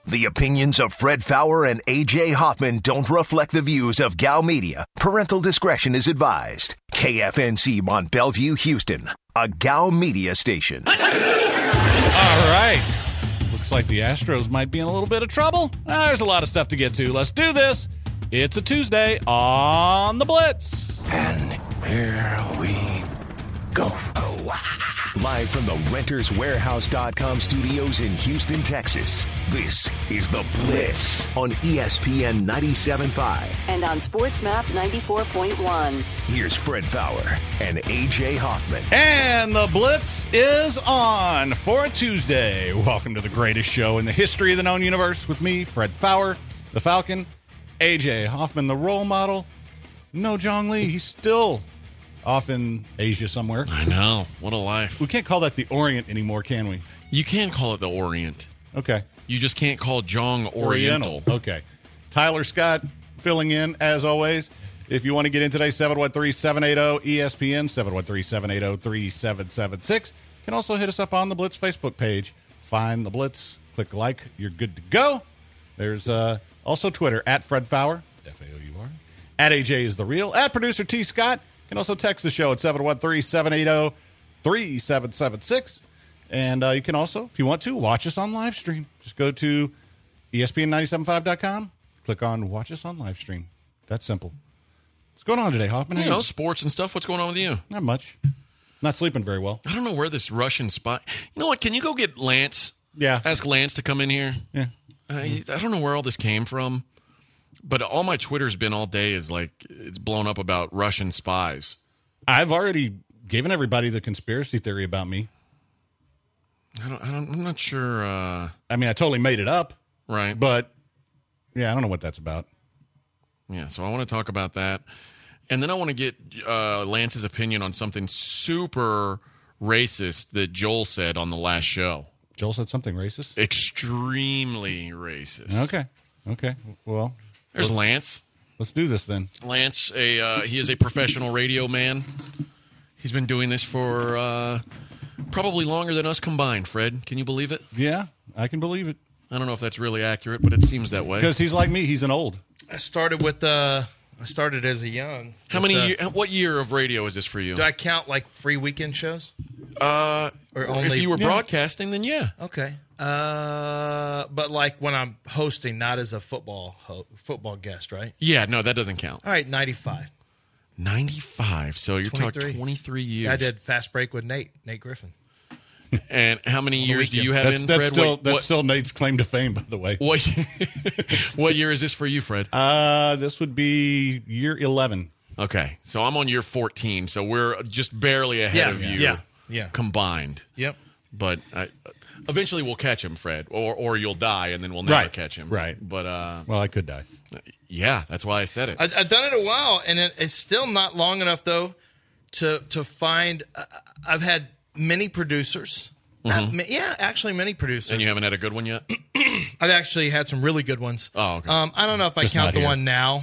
The opinions of Fred Fowler and A.J. Hoffman don't reflect the views of Gal Media. Parental discretion is advised. KFNC Mont Bellevue, Houston, a Gal Media station. All right. Looks like the Astros might be in a little bit of trouble. There's a lot of stuff to get to. Let's do this. It's a Tuesday on the Blitz. And here we go. Live from the RentersWarehouse.com studios in Houston, Texas, this is The Blitz on ESPN 97.5. And on SportsMap 94.1. Here's Fred Fowler and A.J. Hoffman. And The Blitz is on for a Tuesday. Welcome to the greatest show in the history of the known universe with me, Fred Fowler, the Falcon, A.J. Hoffman, the role model. No Jong Lee, he's still off in Asia somewhere. I know. What a life. We can't call that the Orient anymore, can we? You can call it the Orient. Okay. You just can't call Jong Oriental. Okay. Tyler Scott filling in, as always. If you want to get in today, 713-780-ESPN, 713-780-3776. You can also hit us up on the Blitz Facebook page. Find the Blitz, click like, you're good to go. There's also Twitter, at Fred Fowler, F-A-O-U-R. At AJ is the real. At producer T. Scott. You can also text the show at 713-780-3776. And you can also, if you want to, watch us on live stream. Just go to ESPN975.com, click on Watch Us on Live Stream. That's simple. What's going on today, Hoffman? You know, sports and stuff. What's going on with you? Not much. Not sleeping very well. I don't know where this Russian spy... You know what? Can you go get Lance? Yeah. Ask Lance to come in here? Yeah. I don't know where all this came from. But all my Twitter's been all day is like it's blown up about Russian spies. I've already given everybody the conspiracy theory about me. I'm not sure. I mean, I totally made it up. Right. But, yeah, I don't know what that's about. Yeah, so I want to talk about that. And then I want to get Lance's opinion on something super racist that Joel said on the last show. Joel said something racist? Extremely racist. Okay. Well... There's Lance. Let's do this then. Lance, he is a professional radio man. He's been doing this for probably longer than us combined, Fred. Can you believe it? Yeah, I can believe it. I don't know if that's really accurate, but it seems that way. Because he's like me. He's an old. I started as a young. What year of radio is this for you? Do I count like free weekend shows? Or only, if you were broadcasting, then yeah. Okay. But like when I'm hosting, not as a football guest, right? Yeah, no, that doesn't count. All right, 95. 95. So you're talking 23 years. I did Fast Break with Nate Griffin. And how many years do you have in, Fred? That's still Nate's claim to fame, by the way. What year is this for you, Fred? This would be year 11. Okay, so I'm on year 14, so we're just barely ahead of you. Yeah. Combined. Yep. But eventually we'll catch him, Fred, or you'll die, and then we'll never catch him. Right. But well, I could die. Yeah, that's why I said it. I've done it a while, and it's still not long enough though to find. I've had many producers. Actually, many producers. And you haven't had a good one yet? I've actually had some really good ones. Oh, okay. I don't know if I count the one now.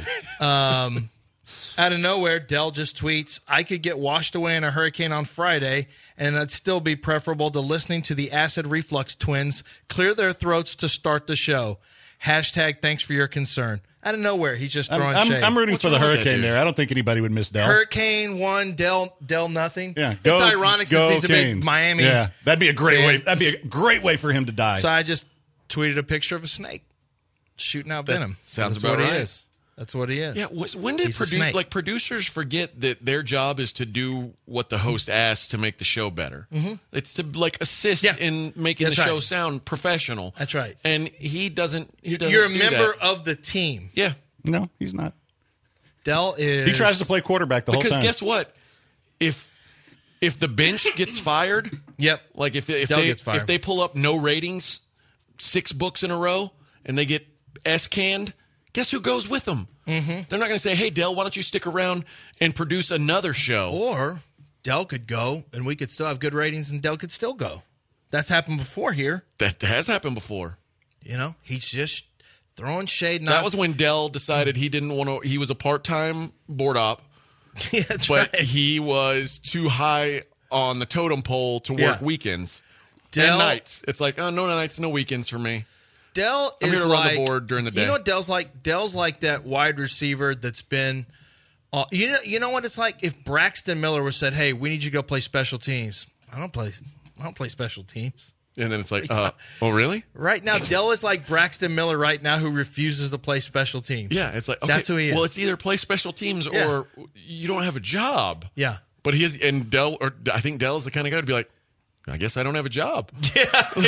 Out of nowhere, Dell just tweets, I could get washed away in a hurricane on Friday, and it'd still be preferable to listening to the acid reflux twins clear their throats to start the show. Hashtag thanks for your concern. Out of nowhere, he's just throwing shade. I'm rooting for the hurricane there. I don't think anybody would miss Dell. Hurricane 1, Dell nothing. Yeah, it's ironic since he's a big Miami. Yeah, that'd be a great fan. way. That'd be a great way for him to die. So I just tweeted a picture of a snake shooting out venom. Sounds That's about what right. he is. That's what he is. Yeah, when did producers forget that their job is to do what the host asks to make the show better? Mm-hmm. It's to assist in making the show sound professional. That's right. And he doesn't. You're a member of the team. Yeah. No, he's not. Dell is. He tries to play quarterback the whole time. Because guess what? If the bench gets fired, like if they pull up no ratings, 6 books in a row, and they get S-canned. Guess who goes with them? Mm-hmm. They're not going to say, hey, Dell, why don't you stick around and produce another show? Or Dell could go, and we could still have good ratings, and Dell could still go. That's happened before here. That has happened before. You know, he's just throwing shade. That was when Dell decided he didn't want to. He was a part-time board op. Yeah, that's but right. He was too high on the totem pole to work weekends and nights. It's like, oh, no nights, no weekends for me. Dell I'm is here to run the board during the day. You know what Dell's like? Dell's like that wide receiver that's been. You know what it's like? If Braxton Miller was said, "Hey, we need you to go play special teams," I don't play special teams. And then it's like, oh, really? Right now, Dell is like Braxton Miller right now, who refuses to play special teams. Yeah, it's like, okay, that's who he is. Well, it's either play special teams or you don't have a job. Yeah, but he is, and Dell, or I think Dell is the kind of guy to be like, I guess I don't have a job. Yeah,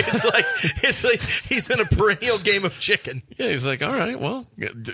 it's like he's in a perennial game of chicken. Yeah, he's like, all right, well,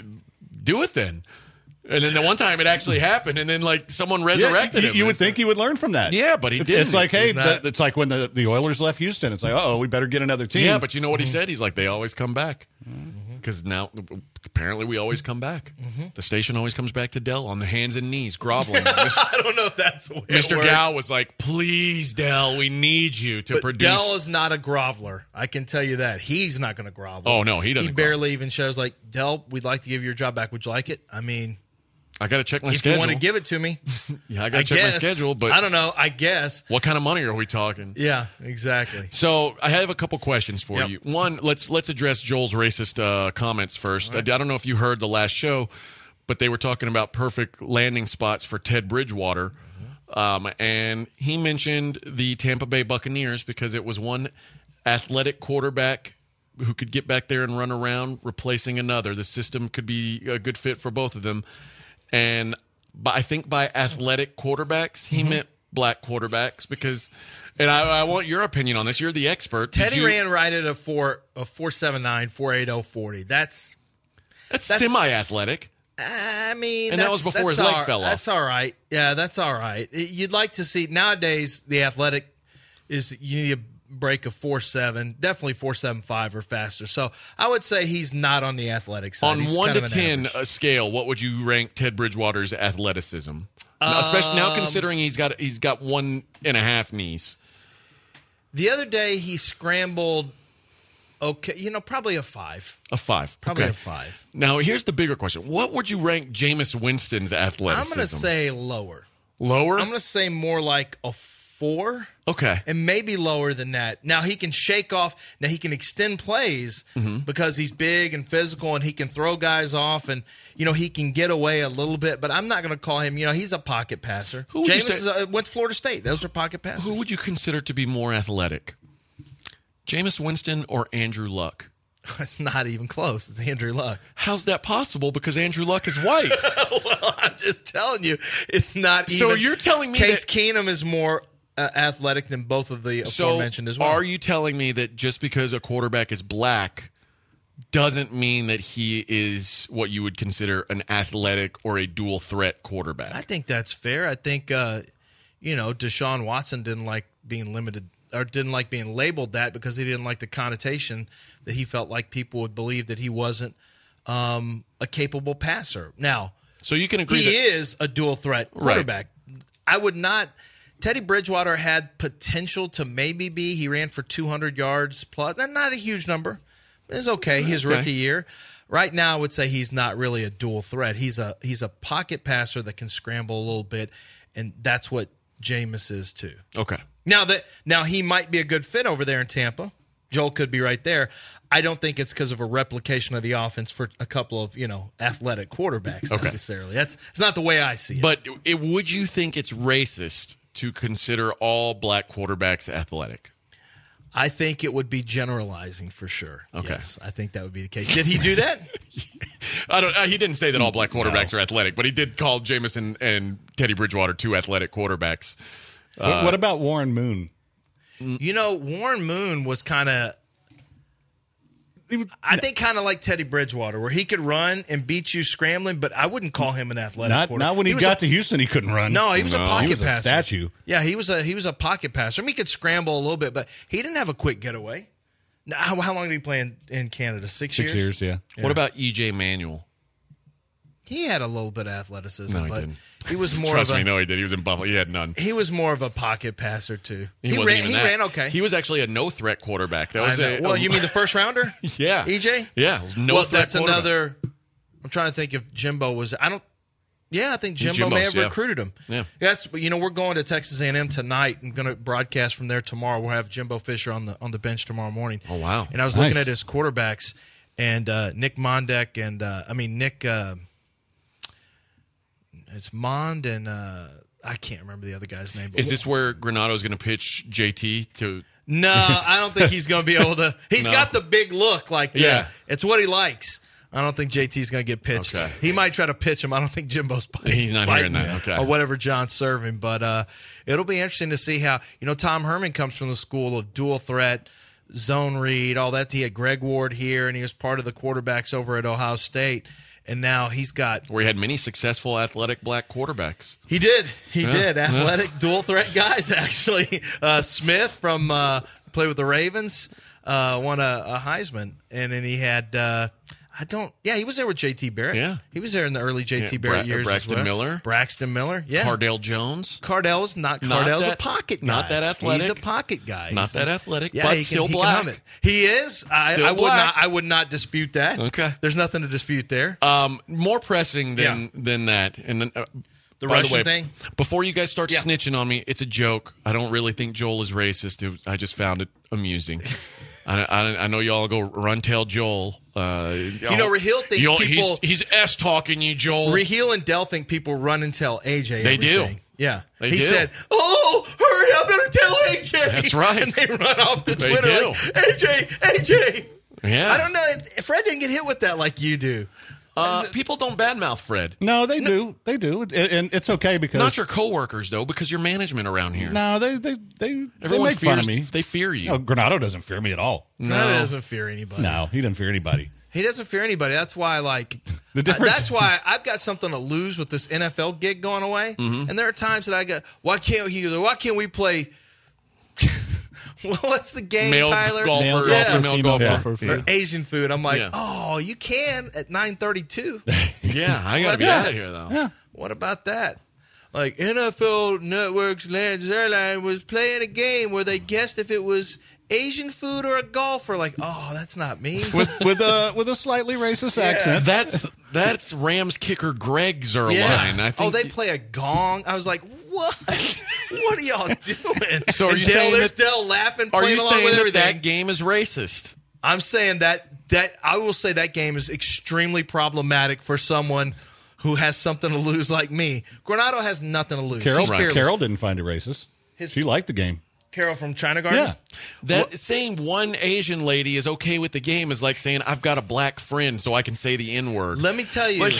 do it then. And then the one time it actually happened, and then like someone resurrected him. You would think he would learn from that. Yeah, but he didn't. It's like, hey, it's like when the Oilers left Houston. It's like, we better get another team. Yeah, but you know what he said? He's like, they always come back. Because now, apparently, we always come back. The station always comes back to Dell on the hands and knees, groveling. I don't know if that's the way Mr. Gow was like, please, Dell, we need you to produce. Dell is not a groveler. I can tell you that. He's not going to grovel. Oh, no, he doesn't. He barely even shows like, Dell, we'd like to give you your job back. Would you like it? I mean... I got to check my if schedule. If you want to give it to me. Yeah, I got to check my schedule. But I don't know. I guess. What kind of money are we talking? Yeah, exactly. So I have a couple questions for you. One, let's address Joel's racist comments first. Right. I don't know if you heard the last show, but they were talking about perfect landing spots for Ted Bridgewater. And he mentioned the Tampa Bay Buccaneers because it was one athletic quarterback who could get back there and run around replacing another. The system could be a good fit for both of them. And I think by athletic quarterbacks, he meant black quarterbacks because, and I want your opinion on this. You're the expert. Teddy ran right at a 4.79, 4.80, 40. That's semi-athletic. I mean, and that was before his leg fell off. That's all right. Yeah, that's all right. You'd like to see nowadays the athletic is you need a break of 4.7, definitely 4.75 or faster. So I would say he's not on the athletic side. On he's 1 to 10 scale, what would you rank Ted Bridgewater's athleticism? Especially now considering he's got 1.5 knees. The other day he scrambled. Okay, probably a 5. A 5. Probably okay. a 5. Now here's the bigger question: what would you rank Jameis Winston's athleticism? I'm going to say lower. Lower? I'm going to say more like a 4. Okay. And maybe lower than that. Now, he can shake off. Now, he can extend plays because he's big and physical and he can throw guys off and, he can get away a little bit. But I'm not going to call him, he's a pocket passer. Jameis went to Florida State. Those are pocket passers. Who would you consider to be more athletic? Jameis Winston or Andrew Luck? It's not even close. It's Andrew Luck. How's that possible? Because Andrew Luck is white. Well, I'm just telling you, it's not even. So you're telling me Case Keenum is more athletic than both of the aforementioned as well. Are you telling me that just because a quarterback is black doesn't mean that he is what you would consider an athletic or a dual threat quarterback? I think that's fair. I think, Deshaun Watson didn't like being limited or didn't like being labeled that because he didn't like the connotation that he felt like people would believe that he wasn't a capable passer. Now, so you can agree he is a dual threat quarterback. Right. I would not. Teddy Bridgewater had potential to maybe be. He ran for 200 yards plus. Not a huge number. It's okay. His rookie year. Right now, I would say he's not really a dual threat. He's a pocket passer that can scramble a little bit, and that's what Jameis is too. Okay. Now he might be a good fit over there in Tampa. Joel could be right there. I don't think it's because of a replication of the offense for a couple of athletic quarterbacks necessarily. It's not the way I see it. But would you think it's racist to consider all black quarterbacks athletic? I think it would be generalizing for sure. Okay. Yes, I think that would be the case. Did he do that? He didn't say that all black quarterbacks are athletic, but he did call Jameis and Teddy Bridgewater two athletic quarterbacks. What about Warren Moon? Warren Moon was kind of, I think, kind of like Teddy Bridgewater, where he could run and beat you scrambling, but I wouldn't call him an athletic quarterback. Not when he got to Houston, he couldn't run. No, he was a pocket he was passer. A statue. Yeah, he was a pocket passer. I mean, he could scramble a little bit, but he didn't have a quick getaway. Now, how long did he play in Canada? 6 years? 6 years, yeah. What about E.J. Manuel? He had a little bit of athleticism, no, he but didn't. He was more Trust of a, me, no, he did. He was in Buffalo. He had none. He was more of a pocket passer too. He ran okay. He was actually a no-threat quarterback. That was you mean the first rounder? Yeah, EJ. Yeah, that's another. I'm trying to think if Jimbo was. I think Jimbo may have recruited him. Yeah. Yes, we're going to Texas A&M tonight. I'm going to broadcast from there tomorrow. We'll have Jimbo Fisher on the bench tomorrow morning. Oh wow! And I was looking at his quarterbacks. and Nick Mondek and Nick. It's Mond and I can't remember the other guy's name. Is this where Granado's going to pitch JT to? No, I don't think he's going to be able to. He's got the big look, it's what he likes. I don't think JT's going to get pitched. Okay. He might try to pitch him. I don't think Jimbo's biting. He's not hearing that. Okay. Or whatever John's serving. But it'll be interesting to see how, Tom Herman comes from the school of dual threat, zone read, all that. He had Greg Ward here, and he was part of the quarterbacks over at Ohio State. And now he's got... Where he had many successful athletic black quarterbacks. He did. He did. Athletic dual threat guys, actually. Smith from played with the Ravens, won a Heisman. And then he had... he was there with J.T. Barrett. Yeah. He was there in the early J.T. Barrett years Braxton as well. Miller. Braxton Miller, yeah. Cardale Jones. Cardale's a pocket guy. Not that athletic. He's a pocket guy. Not that athletic, yeah, but he still can black. hum it. He is. I would not dispute that. Okay. There's nothing to dispute there. More pressing than that. And then, the by Russian the way, thing? Before you guys start snitching on me, it's a joke. I don't really think Joel is racist. I just found it amusing. I know y'all go run tell Joel. Raheel thinks people... He's S-talking you, Joel. Raheel and Dell think people run and tell AJ They everything. do. Yeah. They he do. said, hurry, I better tell AJ. That's right. And they run off to They Twitter do. like, AJ. Yeah. I don't know. Fred didn't get hit with that like you do. People don't badmouth Fred. No, they do. They do. And it's okay because... Not your coworkers, though, because you're management around here. No, they Everyone make fun of me. They fear you. No, Granado doesn't fear me at all. No, he doesn't fear anybody. No, he doesn't fear anybody. He doesn't fear anybody. That's why, the difference. That's why I've got something to lose with this NFL gig going away. Mm-hmm. And there are times that I go, why can't we play? What's the game, male Tyler? Male golfer. Or Asian food. I'm like, oh, you can at 9:32. Yeah, I gotta be out of here though. Yeah. What about that? Like NFL Network's Lance Zierlein was playing a game where they guessed if it was Asian food or a golfer. Like, oh, that's not me. with a slightly racist accent. That's Rams kicker Greg Zierlein. I think they play a gong. I was like, what? What are y'all doing? So are you saying there's Dell laughing, are playing you along saying with that everything. that game is racist? I'm saying that I will say that game is extremely problematic for someone who has something to lose like me. Granado has nothing to lose. Carol didn't find it racist. She liked the game. Carol from China Garden? Yeah. Saying one Asian lady is okay with the game is like saying I've got a black friend so I can say the N-word. Let me tell you.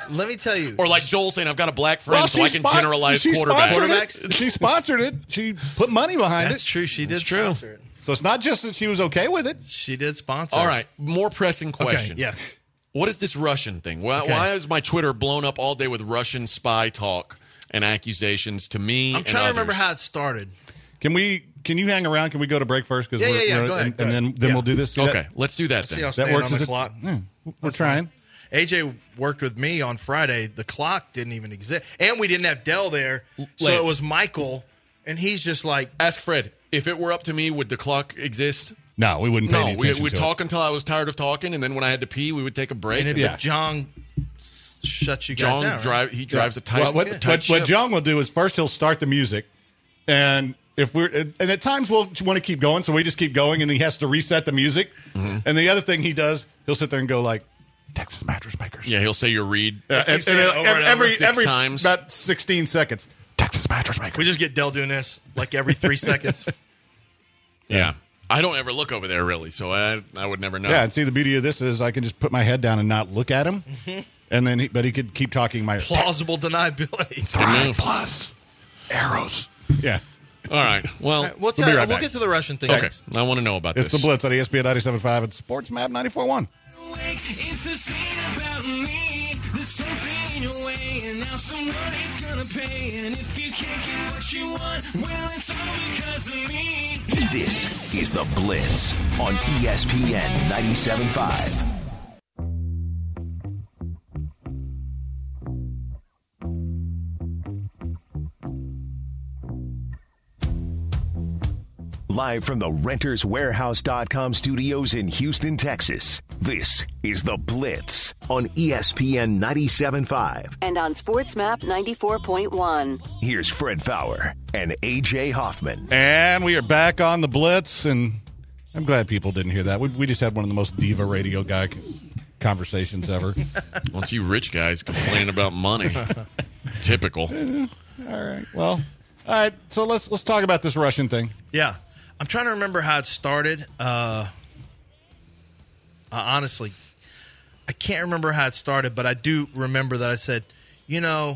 Or like Joel saying I've got a black friend so I can generalize quarterbacks. She sponsored it. She put money behind That's true. She did sponsor it. So it's not just that she was okay with it. She did sponsor All right. More pressing question. Okay, yeah. What is this Russian thing? Why is my Twitter blown up all day with Russian spy talk and accusations to me? I'm trying to remember how it started. Can you hang around? Can we go to break first? Yeah. Go ahead. And then we'll do this. Okay, let's do that then. That works on the clock. We're trying. AJ worked with me on Friday. The clock didn't even exist. And we didn't have Dell there. So it was Michael. And he's just like... Ask Fred, if it were up to me, would the clock exist? No, we wouldn't pay any attention we'd talk until I was tired of talking, and then when I had to pee, we would take a break. But John shuts you guys down, right? He drives a tight What John will do is first he'll start the music, and at times we'll want to keep going, so we just keep going, and he has to reset the music. Mm-hmm. And the other thing he does, he'll sit there and go like, Texas Mattress Makers. Yeah, he'll say your read. Every times. About 16 seconds. Texas Mattress Makers. We just get Dell doing this like every 3 seconds. Yeah. I don't ever look over there, really, so I would never know. Yeah, and see, the beauty of this is I can just put my head down and not look at him, and then he could keep talking my... Plausible deniability. 3 plus arrows. Yeah. All right, well, we'll get to the Russian thing. Okay, I want to know about this. It's the Blitz on ESPN 97.5 and SportsMap 94.1. It's a scene about me. There's something in your way, and now somebody's gonna pay. And if you can't get what you want, well, it's all because of me. This is the Blitz on ESPN 97.5. Live from the RentersWarehouse.com studios in Houston, Texas, this is The Blitz on ESPN 97.5. And on SportsMap 94.1. Here's Fred Faour and A.J. Hoffman. And we are back on The Blitz, and I'm glad people didn't hear that. We just had one of the most diva radio guy conversations ever. Once you rich guys complain about money. Typical. All right. Well, all right. So let's talk about this Russian thing. Yeah. I'm trying to remember how it started. Honestly, I can't remember how it started, but I do remember that I said, man,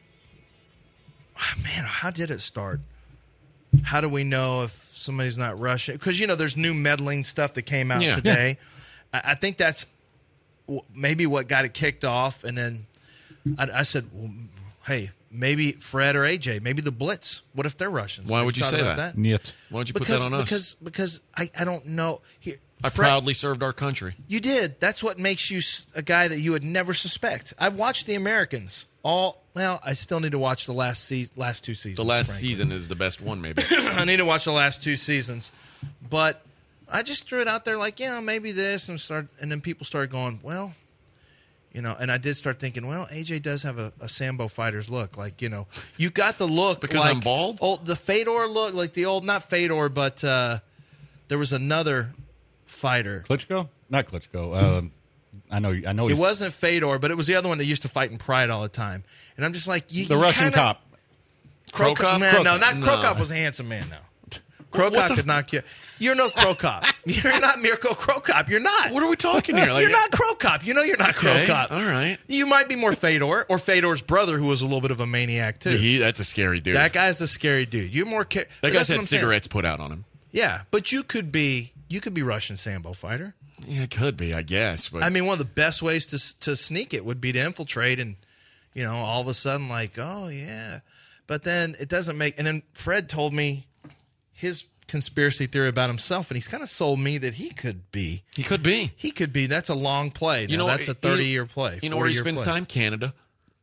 how did it start? How do we know if somebody's not Russian? Because, there's new meddling stuff that came out today. Yeah. I think that's maybe what got it kicked off. And then I said, well, hey, maybe Fred or AJ, maybe the Blitz. What if they're Russians? Why would you say that? Niet. Why would you put that on us? Because I don't know. I proudly served our country. You did. That's what makes you a guy that you would never suspect. I've watched The Americans. I still need to watch the last two seasons. The last season is the best one, maybe. I need to watch the last 2 seasons. But I just threw it out there like, maybe this, and then people started going, well, and I did start thinking, well, AJ does have a Sambo fighter's look. Like, you got the look. Because like I'm bald? The Fedor look, like the old, not Fedor, but there was another fighter. Klitschko? Not Klitschko. I know. It wasn't Fedor, but it was the other one that used to fight in Pride all the time. And I'm just like, the Russian cop. Crow Cop? No, not Crow Cop was a handsome man, though. Crow Cop could knock you. You're no Crow Cop. You're not Mirko Crow Cop. You're not. What are we talking here? You're not Crow Cop. You're not Crow Cop. All right. You might be more Fedor or Fedor's brother, who was a little bit of a maniac, too. That's a scary dude. That guy's a scary dude. You're more... That guy's had cigarettes put out on him. Yeah, but you could be Russian Sambo fighter. Yeah, it could be, I guess. But I mean, one of the best ways to sneak it would be to infiltrate and, all of a sudden like, oh, yeah. But then it doesn't make – and then Fred told me his conspiracy theory about himself, and he's kind of sold me that he could be. He could be. He could be. That's a long play. Now, that's a 30-year play. You know where he spends time? Canada.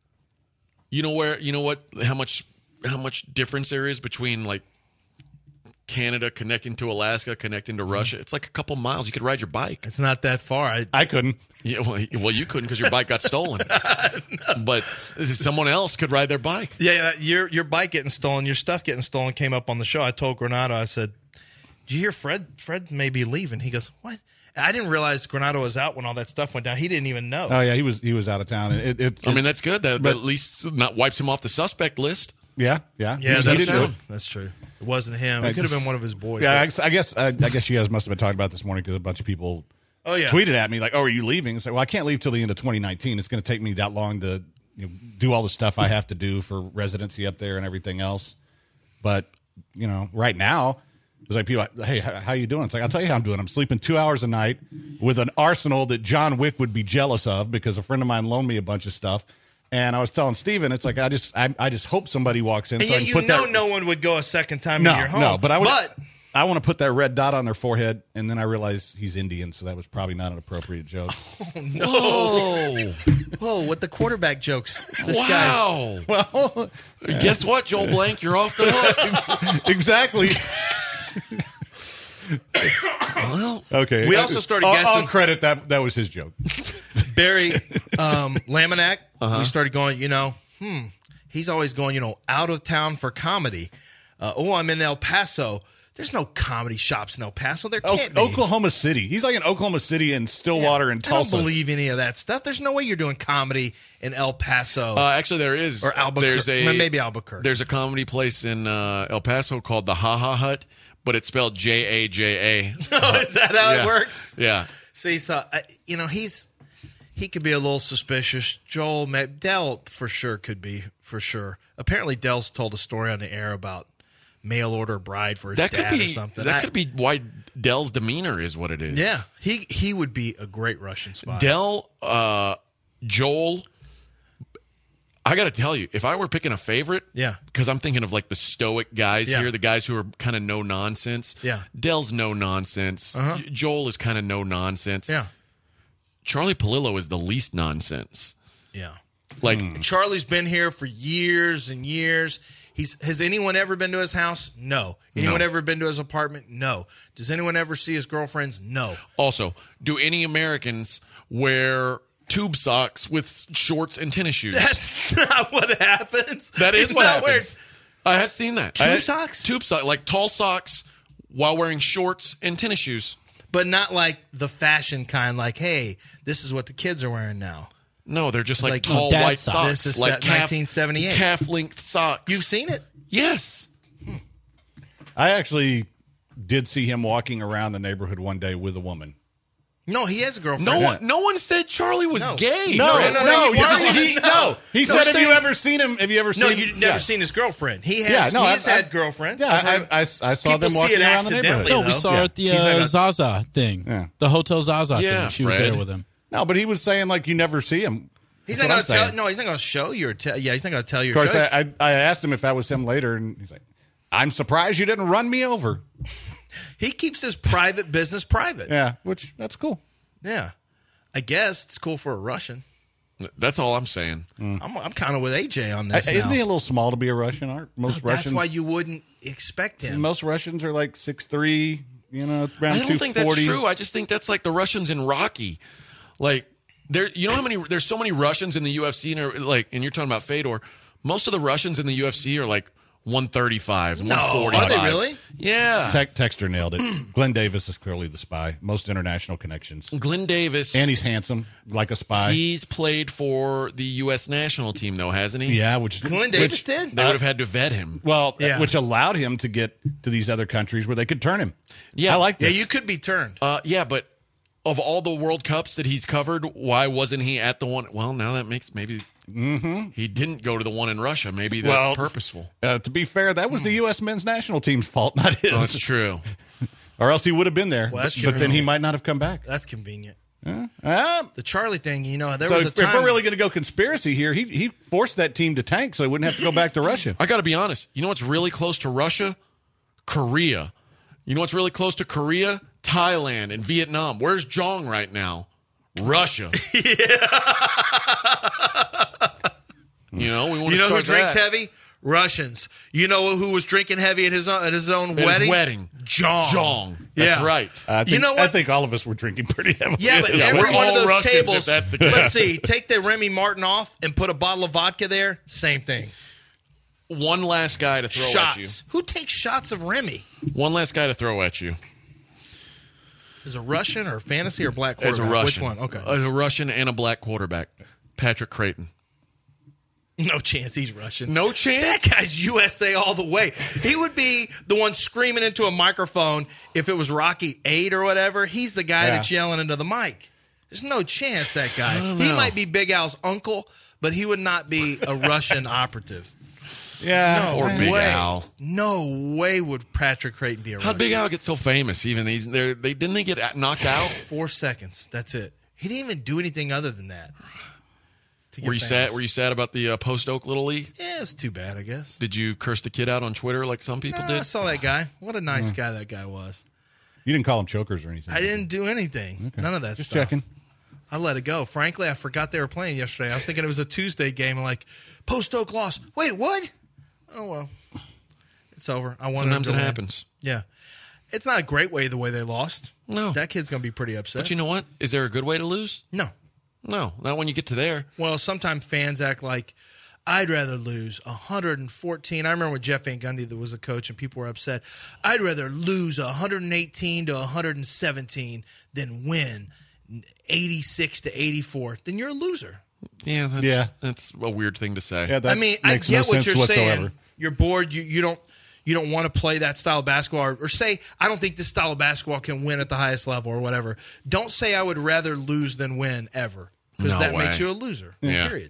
How much difference there is between, like, Canada connecting to Alaska, connecting to Russia. It's like a couple miles. You could ride your bike. It's not that far. I couldn't. Yeah, well, you couldn't because your bike got stolen. No. But someone else could ride their bike. Yeah, your bike getting stolen, your stuff getting stolen came up on the show. I told Granado, I said, "Did you hear Fred? Fred may be leaving." He goes, "What?" I didn't realize Granado was out when all that stuff went down. He didn't even know. Oh yeah, he was out of town. I mean, that's good. That at least not wipes him off the suspect list. Yeah. That's true. It wasn't him. It could have been one of his boys. Yeah, I guess you guys must have been talking about this morning because a bunch of people tweeted at me like, "Oh, are you leaving?" So, well, I can't leave till the end of 2019. It's going to take me that long to do all the stuff I have to do for residency up there and everything else. But right now, it's like people, hey, how you doing? It's like, I'll tell you how I'm doing. I'm sleeping 2 hours a night with an arsenal that John Wick would be jealous of because a friend of mine loaned me a bunch of stuff. And I was telling Steven, it's like I just hope somebody walks in. And so yet no one would go a second time in your home. No, but I want to put that red dot on their forehead, and then I realized he's Indian, so that was probably not an appropriate joke. Oh, no. Whoa, with the quarterback jokes. This guy. Well, guess what, Joel Blank? You're off the hook. Exactly. Well, okay. We also started guessing. I'll credit that was his joke. Barry Laminack, we started going, he's always going, out of town for comedy. I'm in El Paso. There's no comedy shops in El Paso. There can't be. Oklahoma City. He's like in Oklahoma City and Stillwater and Tulsa. I don't believe any of that stuff. There's no way you're doing comedy in El Paso. Actually, there is. Or Albuquerque. Maybe Albuquerque. There's a comedy place in El Paso called the Ha Ha Hut, but it's spelled Jaja. Oh, is that how it works? Yeah. See, so, he could be a little suspicious. Del for sure could be, for sure. Apparently, Del's told a story on the air about mail order bride for his dad or something. That could be why Del's demeanor is what it is. Yeah, he would be a great Russian spy. Del, Joel. I got to tell you, if I were picking a favorite, because I'm thinking of like the stoic guys here, the guys who are kind of no nonsense. Yeah, Del's no nonsense. Joel is kind of no nonsense. Yeah, Charlie Palillo is the least nonsense. Yeah, like Charlie's been here for years and years. Has anyone ever been to his house? No. Anyone ever been to his apartment? No. Does anyone ever see his girlfriends? No. Also, do any Americans wear tube socks with shorts and tennis shoes? That's not what happens. That is what happens. I have seen that. Tube socks? Tube socks, like tall socks while wearing shorts and tennis shoes. But not like the fashion kind, like, hey, this is what the kids are wearing now. No, they're just like Like tall dad white socks. socks. This is like 1978. Calf-length socks. You've seen it? Yes. I actually did see him walking around the neighborhood one day with a woman. No, he has a girlfriend. No one said Charlie was gay. No. He said, saying- have you ever seen him? Have you ever seen No, him? you've never seen his girlfriend. He has. He's had girlfriends. Yeah, I saw People them see walking it around the neighborhood. accidentally, No, we though. saw her at the He's not gonna- Zaza thing. Yeah. The Hotel Zaza Yeah, thing. She was Fred. there with him. No, but he was saying like you never see him. He's That's not what going to I'm tell. saying. No, he's not going to show you. He's not going to tell you. Of course, I asked him if that was him later, and he's like, "I'm surprised you didn't run me over." He keeps his private business private. Yeah, which that's cool. Yeah. I guess it's cool for a Russian. That's all I'm saying. I'm kind of with AJ on this. Isn't now. he a little small to be a Russian? Aren't most That's Russians? why you wouldn't expect him. Most Russians are like 6'3", around 240. I don't think that's true. I just think that's like the Russians in Rocky. Like you know how many? There's so many Russians in the UFC, and you're talking about Fedor. Most of the Russians in the UFC are like 135, 145. Are they really? Yeah. Texter nailed it. Glenn Davis is clearly the spy. Most international connections. Glenn Davis. And he's handsome, like a spy. He's played for the U.S. national team, though, hasn't he? Yeah, which Glenn Davis did? They would have had to vet him. Well, Yeah. which allowed him to get to these other countries where they could turn him. Yeah. I like Yeah, this. you could be turned. Yeah, but of all the World Cups that he's covered, why wasn't he at the one? Well, now that makes maybe he didn't go to the one in Russia. Maybe that's purposeful. To be fair, that was the U.S. men's national team's fault, not his. Oh, that's true. Or else he would have been there. Well, that's but then he convenient. might not have come back. That's convenient. Ah, The Charlie thing, there so was a if time. we're really going to go conspiracy here, he forced that team to tank so he wouldn't have to go back to Russia. I got to be honest. You know what's really close to Russia? Korea. You know what's really close to Korea? Thailand and Vietnam. Where's Jong right now? Russia. You know, we want to who start drinks that. heavy? Russians. You know who was drinking heavy at his own At his wedding? wedding. Jong. Jong. That's Yeah. right. I think, You know what? I think all of us were drinking pretty heavily. Yeah, but Yeah, every we're one of all those Russians tables. if that's the case. Let's see. Take the Remy Martin off and put a bottle of vodka there. Same thing. One last guy to throw at you. Shots. Who takes shots of Remy? One last guy to throw at you. Is a Russian or fantasy or black As quarterback? a Russian. Which one? Okay. As a Russian and a black quarterback. Patrick Creighton. No chance he's Russian. No chance? That guy's USA all the way. He would be the one screaming into a microphone if it was Rocky 8 or whatever. He's the guy that's yelling into the mic. There's no chance that guy. He might be Big Al's uncle, but he would not be a Russian operative. Yeah. No Or Big way. Al. No way would Patrick Creighton be a Russian. How'd Big Al get so famous? Even didn't they get knocked out? 4 seconds. That's it. He didn't even do anything other than that. to get Were you famous. sad? Were you sad about the Post Oak Little League? Yeah, it's too bad, I guess. Did you curse the kid out on Twitter like some people I did? saw that guy. What a nice guy that guy was. You didn't call them chokers or anything. I didn't do anything. Okay. None of that Just stuff. checking. I let it go. Frankly, I forgot they were playing yesterday. I was thinking it was a Tuesday game. I'm like, Post Oak lost. Wait, what? Oh, well. It's over. I wanted Sometimes them it to win. happens. Yeah. It's not a great way the way they lost. No. That kid's going to be pretty upset. But you know what? Is there a good way to lose? No. No, not when you get to there. Well, sometimes fans act like, I'd rather lose 114. I remember when Jeff Van Gundy was a coach and people were upset. I'd rather lose 118 to 117 than win 86 to 84. Then you're a loser. Yeah, that's a weird thing to say. Yeah, that I mean, I makes get no what sense you're whatsoever. saying. You're bored. You don't want to play that style of basketball, or say I don't think this style of basketball can win at the highest level, or whatever. Don't say I would rather lose than win ever, because No that way. makes you a loser. Yeah. Period.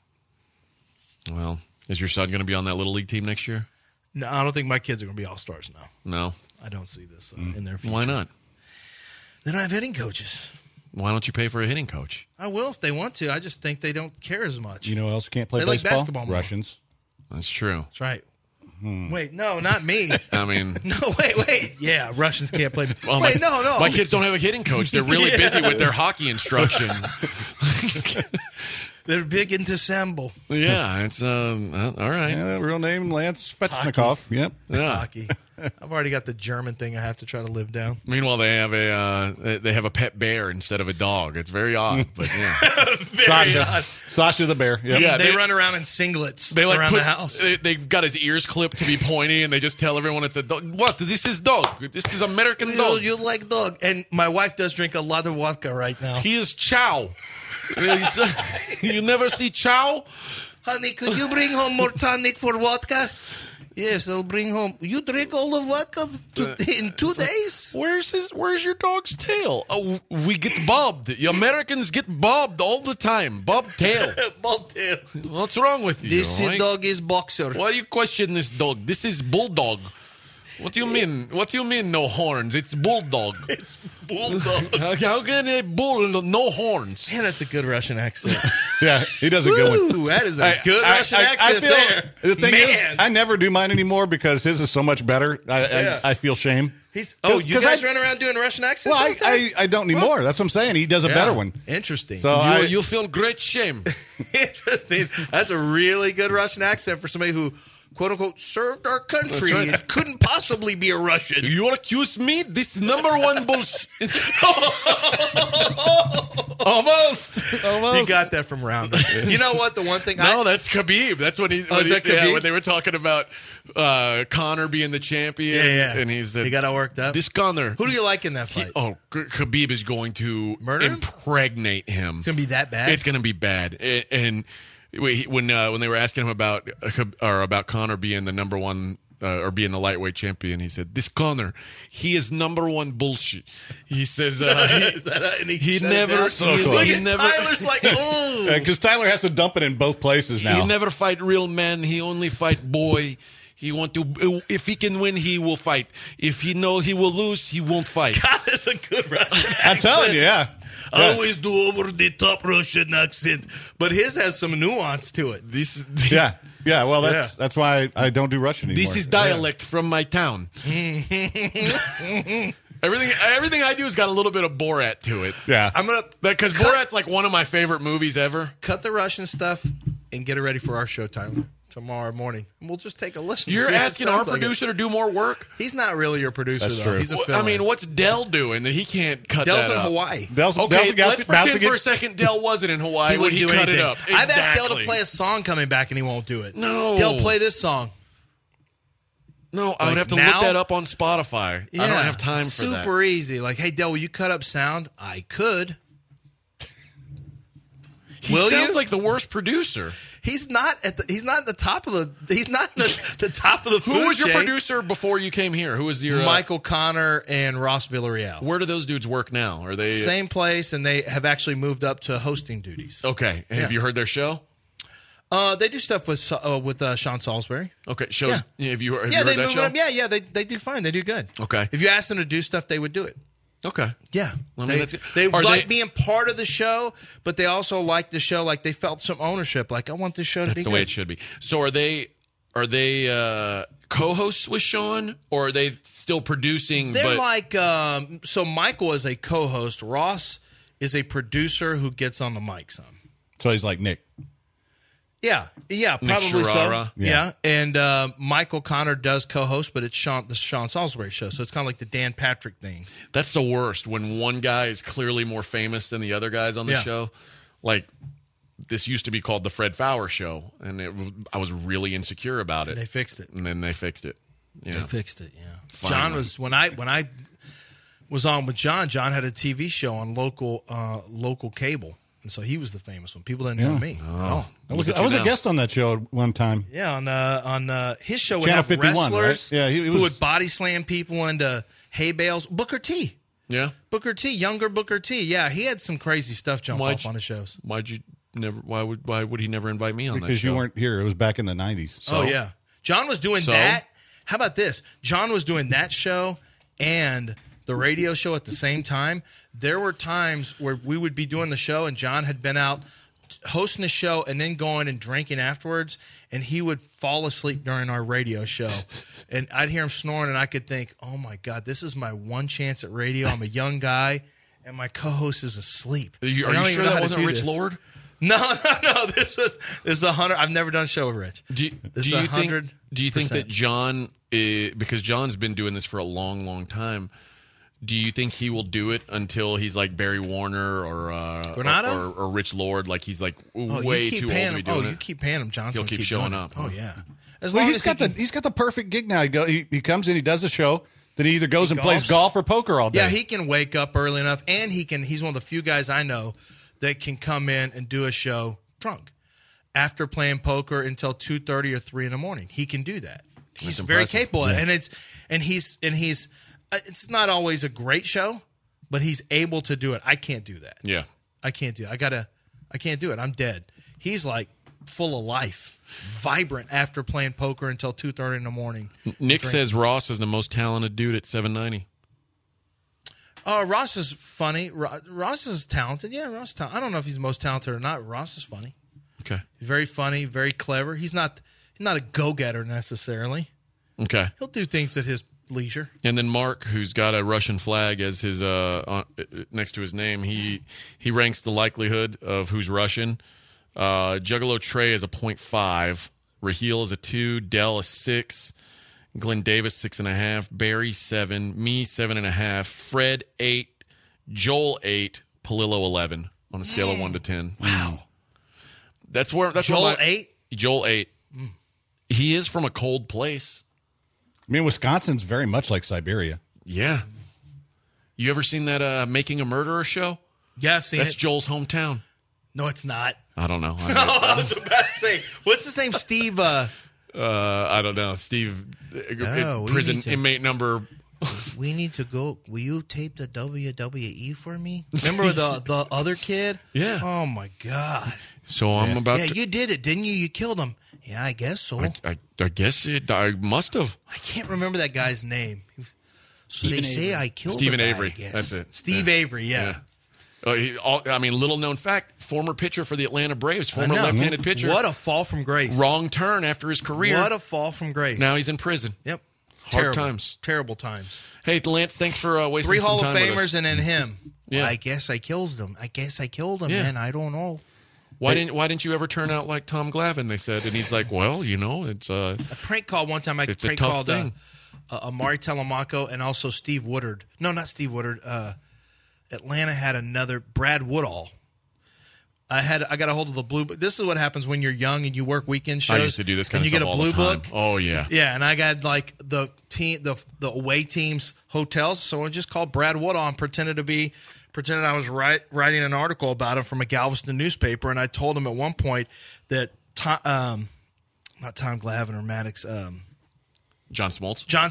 Well, is your son going to be on that Little League team next year? No, I don't think my kids are going to be all stars now. No. I don't see this in their future. Why not? They don't have hitting coaches. Why don't you pay for a hitting coach? I will if they want to. I just think they don't care as much. You know who else can't play They like baseball? basketball more. Russians. That's true. That's right. Wait, no, not me. I mean, No, wait. Yeah, Russians can't play. well, wait, my, no. My kids don't have a hitting coach. They're really busy with their hockey instruction. They're big into sambo. Yeah, it's all right. Yeah, real name Lance Fetchnikov. Yep. Yeah. Hockey. I've already got the German thing I have to try to live down. Meanwhile, they have a pet bear instead of a dog. It's very odd, but yeah. Sasha the bear. Yep. Yeah, they run around in singlets around the house. They've got his ears clipped to be pointy, and they just tell everyone it's a dog. What? This is dog. This is American dog. You like dog. And my wife does drink a lot of vodka right now. He is Chow. You never see Chow? Honey, could you bring home more tonic for vodka? Yes, I'll bring home. You drink all the vodka in 2 days? Where's your dog's tail? Oh, we get bobbed. The Americans get bobbed all the time. Bob tail. Bob tail. What's wrong with you? This dog is boxer. Why do you question this dog? This is bulldog. What do you mean? What do you mean no horns? It's bulldog. It's bulldog. How can a bull no horns? Man, that's a good Russian accent. Yeah, he does a good one. Ooh, that is a good Russian accent there. The thing is, I never do mine anymore because his is so much better. I feel shame. You guys run around doing Russian accents? Well, I don't anymore. That's what I'm saying. He does a better one. Interesting. So you feel great shame. Interesting. That's a really good Russian accent for somebody who, quote unquote, served our country. Right. It couldn't possibly be a Russian. You accuse me? This #1 bullshit. Almost. You got that from Rounder. You know what? The one thing that's Khabib. That's when is that Khabib? when they were talking about Conor being the champion. Yeah. And he said, he got all worked up. This Conor. Who do you like in that fight? Khabib is going to murder him? Impregnate him. It's going to be that bad? It's going to be bad. And when they were asking him about Conor being the #1 or being the lightweight champion, he said, "This Conor, he is #1 bullshit." He says, he never. So look at Tyler's like, oh, because Tyler has to dump it in both places now. He never fight real men. He only fight boy. He want to. If he can win, he will fight. If he know he will lose, he won't fight. God, that's a good Russian accent. I'm telling you, yeah. I always do over the top Russian accent, but his has some nuance to it. Yeah. Well, that's why I don't do Russian anymore. This is dialect from my town. Everything I do has got a little bit of Borat to it. Yeah, because Borat's like one of my favorite movies ever. Cut the Russian stuff and get it ready for our show time tomorrow morning. And we'll just take a listen. You're asking our producer to do more work? He's not really your producer, That's though. true. He's a fill-in. I mean, what's Dell doing that he can't cut Dell's that in up? Hawaii. Dell's Okay, let's pretend get for a second Dell wasn't in Hawaii when he cut it up. Exactly. I've asked Dell to play a song coming back, and he won't do it. No. Dell, play this song. No, I would have to look that up on Spotify. Yeah, I don't have time for that. Super easy. Like, hey, Dell, will you cut up sound? I could. He sounds like the worst producer. He's not at the top of the. He's not in the top of the. Who was your producer before you came here? Who was your Michael Connor and Ross Villarreal? Where do those dudes work now? Are they same place? And they have actually moved up to hosting duties. Okay. Have you heard their show? They do stuff with Sean Salisbury. Okay, shows. Yeah. Have you heard they that show? They do fine. They do good. Okay. If you ask them to do stuff, they would do it. Okay. Yeah. I mean, they like being part of the show, but they also like the show. Like they felt some ownership. Like I want this show to be That's the good. way it should be. So are they co-hosts with Sean, or are they still producing? They're like so. Michael is a co-host. Ross is a producer who gets on the mic some. So he's like Nick. Yeah, probably Sharara. so. Yeah, and Michael Connor does co-host, but it's the Sean Salisbury show, so it's kind of like the Dan Patrick thing. That's the worst when one guy is clearly more famous than the other guys on the show. Like this used to be called the Fred Fowler Show, and I was really insecure about it. And they fixed it. And then they fixed it. Yeah. They fixed it. Yeah. Finally. John was when I was on with John. John had a TV show on local cable. And so he was the famous one. People didn't know me. Oh, I was a guest on that show one time. Yeah, on his show would Channel have 51, wrestlers right? Yeah, he was, who would body slam people into hay bales. Booker T. Yeah. Booker T. Younger Booker T. Yeah, he had some crazy stuff jump off on his shows. Why would he never invite me on that show? Because you weren't here. It was back in the 90s. So? Oh, yeah. John was doing that. How about this? John was doing that show and the radio show at the same time. There were times where we would be doing the show and John had been out hosting the show and then going and drinking afterwards, and he would fall asleep during our radio show. And I'd hear him snoring, and I could think, oh, my God, this is my one chance at radio. I'm a young guy, and my co-host is asleep. Are you sure that wasn't Rich Lord? No. This is 100. I've never done a show with Rich. Do you think that John because John's been doing this for a long, long time. Do you think he will do it until he's like Barry Warner or Granado? or Rich Lord? Like he's like way too old to be doing it. You keep paying him, Johnson. He'll keep showing up. Oh yeah. As Well, long he's as got the perfect gig now. He comes in, he does a show, then he either goes and plays golf or poker all day. Yeah, he can wake up early enough, and he's one of the few guys I know that can come in and do a show drunk after playing poker until 2:30 or 3 in the morning. He can do that. He's very capable at it. And he's it's not always a great show, but he's able to do it. I can't do that. Yeah. I can't do it. I can't do it. I'm dead. He's like full of life, vibrant after playing poker until 2:30 in the morning. Nick says Ross is the most talented dude at 790. Ross is funny. Ross is talented. Yeah, Ross is talented. I don't know if he's the most talented or not. Ross is funny. Okay. He's very funny, very clever. He's not a go-getter necessarily. Okay. He'll do things at his leisure. And then Mark, who's got a Russian flag as his next to his name, he ranks the likelihood of who's Russian. Juggalo Trey is a 0.5. Raheel is a 2. Dell a 6. Glenn Davis 6.5. Barry 7. Me 7.5. Fred 8. Joel 8. Palillo 11 on a scale of 1 to 10. Wow. That's Joel 8? Joel 8. He is from a cold place. I mean, Wisconsin's very much like Siberia. Yeah. You ever seen that Making a Murderer show? Yeah, I've seen That's it. Joel's hometown. No, it's not. I don't know. I was about to say, what's his name? Steve? I don't know. Steve, prison inmate number. We need to go. Will you tape the WWE for me? Remember the other kid? Yeah. Oh, my God. So I'm about to. Yeah, you did it, didn't you? You killed him. Yeah, I guess so. I guess I must have. I can't remember that guy's name. They say I killed Stephen the guy, Avery. I guess. That's it. Steve Avery, yeah. Little known fact, former pitcher for the Atlanta Braves, former left-handed pitcher. What a fall from grace. Wrong turn after his career. What a fall from grace. Now he's in prison. Yep. Hard times. Terrible times. Hey, Lance, thanks for wasting 3 some Hall of time with Famers us. and then him. Yeah. Well, I guess I killed him. Yeah. Man. I don't know. Why didn't you ever turn out like Tom Glavine? They said, and he's like, well, it's A prank call one time. It's a prank tough called thing. Amari Telemaco and also Steve Woodard. No, not Steve Woodard. Atlanta had another Brad Woodall. I got a hold of the blue book. This is what happens when you're young and you work weekend shows. I used to do this kind and of you stuff get a all blue the time. book. Oh yeah, yeah. And I got like the away teams hotels. So I just called Brad Woodall and pretended I was writing an article about him from a Galveston newspaper. And I told him at one point that not Tom Glavine or Maddox. John Smoltz. John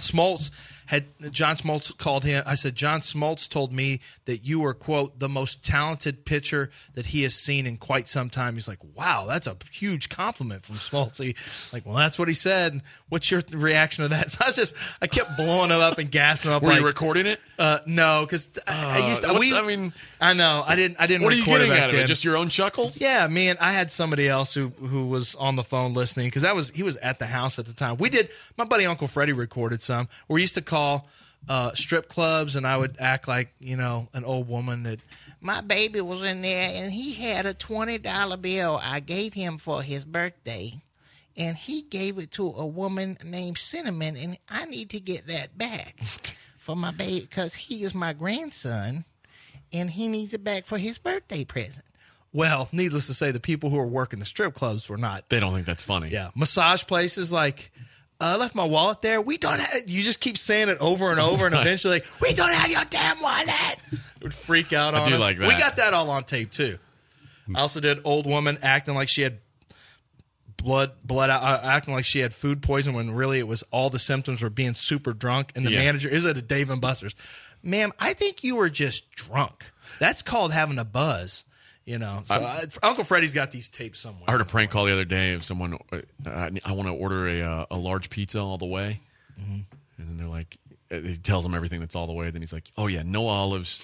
Smoltz called him. I said, John Smoltz told me that you were, quote, the most talented pitcher that he has seen in quite some time. He's like, wow, that's a huge compliment from Smoltz. Like, well, that's what he said. What's your reaction to that? So I kept blowing him up and gassing him up. Were you recording it? No, because I used to. I know. I didn't. What are you record getting it back out of then. it? Just your own chuckles? Yeah, man. I had somebody else who was on the phone listening because he was at the house at the time. My buddy Uncle Freddie recorded some. We used to call strip clubs, and I would act like an old woman that my baby was in there, and he had a $20 bill I gave him for his birthday, and he gave it to a woman named Cinnamon, and I need to get that back for my baby because he is my grandson. And he needs it back for his birthday present. Well, needless to say, the people who were working the strip clubs were not. They don't think that's funny. Yeah. Massage places like, I left my wallet there. We don't have, you just keep saying it over and over, and eventually, we don't have your damn wallet. It would freak out on us. I do like that. We got that all on tape, too. I also did old woman acting like she had blood out, acting like she had food poison when really it was all the symptoms were being super drunk. And the manager is at a Dave & Buster's. Ma'am, I think you were just drunk. That's called having a buzz, So Uncle Freddie's got these tapes somewhere. I heard a prank call the other day of someone. I want to order a large pizza all the way, and then they're like, he tells them everything that's all the way. Then he's like, oh yeah, no olives,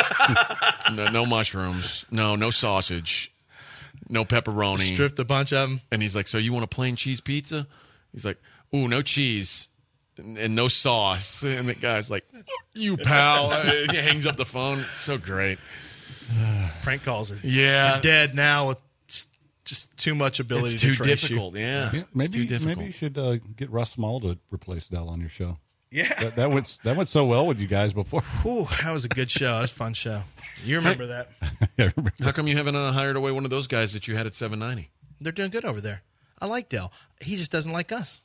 no mushrooms, no sausage, no pepperoni. Stripped a bunch of them. And he's like, so you want a plain cheese pizza? He's like, ooh, no cheese. And no sauce. And the guy's like, you pal. He hangs up the phone. It's so great. Prank calls are dead now with just too much ability It's to too trace difficult. you. Yeah, maybe it's too difficult. maybe you should get Russ Small to replace Dell on your show. Yeah. That went so well with you guys before. Whew, that was a good show. That was a fun show. You remember that? Yeah, remember. How come you haven't hired away one of those guys that you had at 790? They're doing good over there. I like Dell. He just doesn't like us.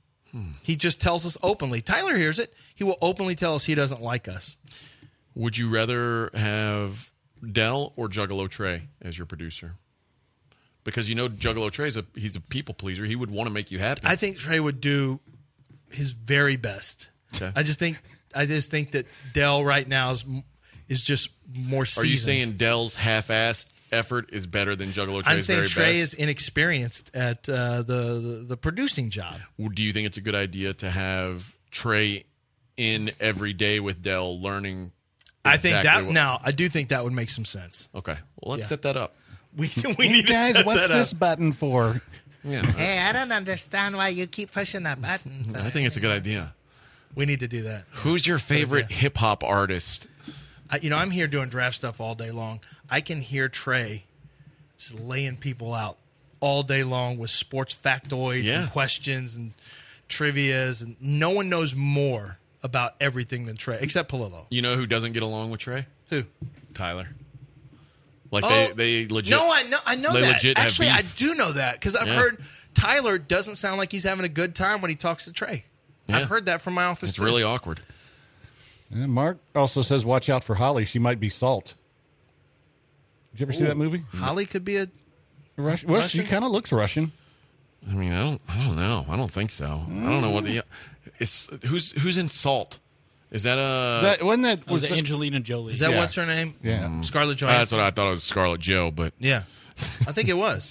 He just tells us openly. Tyler hears it. He will openly tell us he doesn't like us. Would you rather have Dell or Juggalo Trey as your producer? Because Juggalo Trey's he's a people pleaser. He would want to make you happy. I think Trey would do his very best. Okay. I just think that Dell right now is just more seasoned. Are you saying Dell's half-assed effort is better than Juggalo Trey's I'm saying very Trey best? is inexperienced at the producing job. Do you think it's a good idea to have Trey in every day with Dell learning? I think exactly I do think that would make some sense. Okay, well, let's Yeah. set that up. We Hey need guys, to set what's that this up. button for? Yeah, Hey, I don't understand why you keep pushing that button. I think it's a good idea. We need to do that. Who's your favorite hip-hop artist? I'm here doing draft stuff all day long. I can hear Trey just laying people out all day long with sports factoids Yeah. and questions and trivias, and no one knows more about everything than Trey, except Palillo. You know who doesn't get along with Trey? Who? Tyler. Like Oh, they legit. No, I know they that. legit have Actually, I beef. do know that because I've Yeah. heard Tyler doesn't sound like he's having a good time when he talks to Trey. Yeah. I've heard that from my office. It's too. really awkward. And Mark also says, watch out for Holly. She might be salt. Did you ever see that movie? Holly could be a. Russian? Well, she Russian? kind of looks Russian. I mean, I don't know. I don't think so. I don't know what the. It's who's in Salt? Is that Wasn't that Was was it Angelina Jolie? Is that Yeah. what's her name? Yeah. Scarlett that's Johansson. what I thought it was Scarlett Joe, but Yeah, I think it was.